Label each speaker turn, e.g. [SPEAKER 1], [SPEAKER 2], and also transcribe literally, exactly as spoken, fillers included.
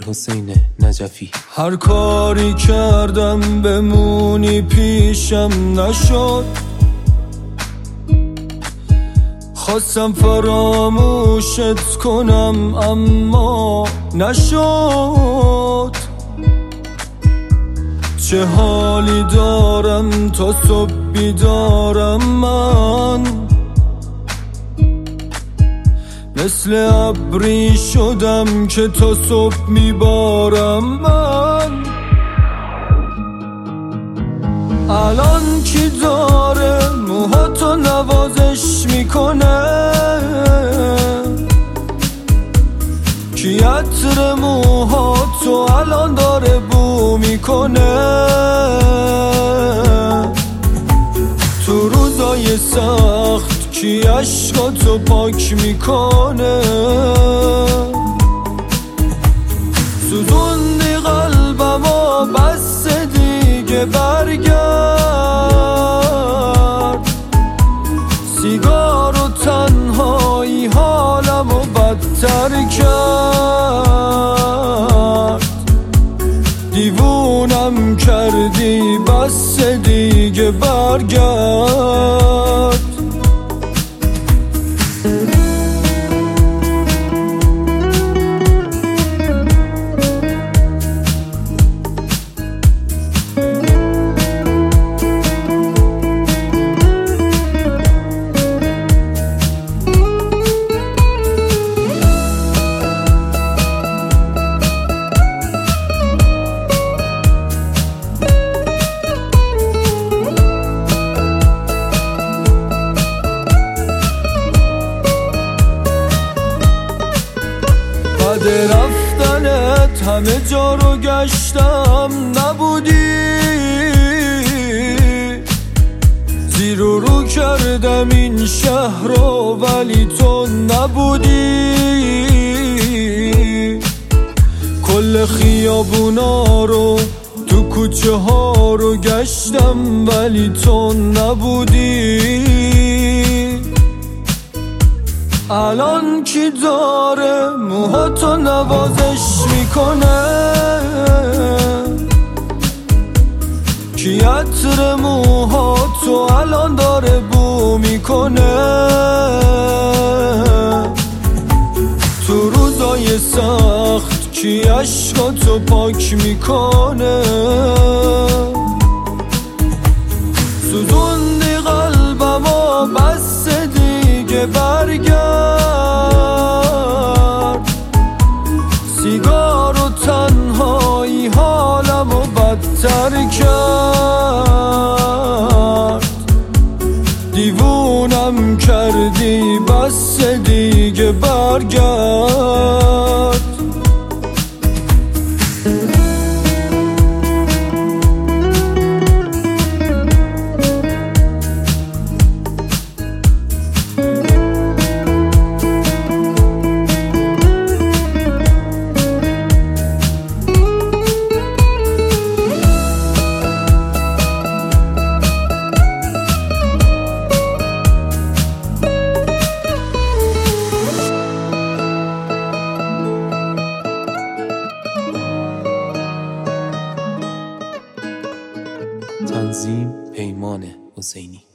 [SPEAKER 1] حسین نجفی.
[SPEAKER 2] هر کاری کردم بمونی پیشم نشد، خواستم فراموشت کنم اما نشد. چه حالی دارم تا صبح بیدارم من، مثل ابری شدم که تا صبح میبارم من. الان کی داره موهاتو نوازش میکنه، کی عطر موهاتو الان داره بو میکنه. تو روزای سخت کی عشقاتو پاک میکنه. سوزوندی قلبمو بس دیگه برگرد، سیگار و تنهایی حالمو بدتر کرد. دیوونم کردی بس دیگه برگرد. بعد رفتنت همه جا رو گشتم نبودی، زیر و رو کردم این شهر رو ولی تو نبودی. کل خیابونا رو تو کوچه ها رو گشتم ولی تو نبودی. الان کی داره موهاتو نوازش میکنه، کی عطر موهاتو الان داره بو میکنه. تو روزای سخت کی عشقاتو پاک میکنه. سوزوندی قلبمو بس دیگه برگرد، سیگار و تنهایی حالمو بدتر کرد. دیوونم کردی بس دیگه برگرد.
[SPEAKER 1] تنظیم پیمان حسینی.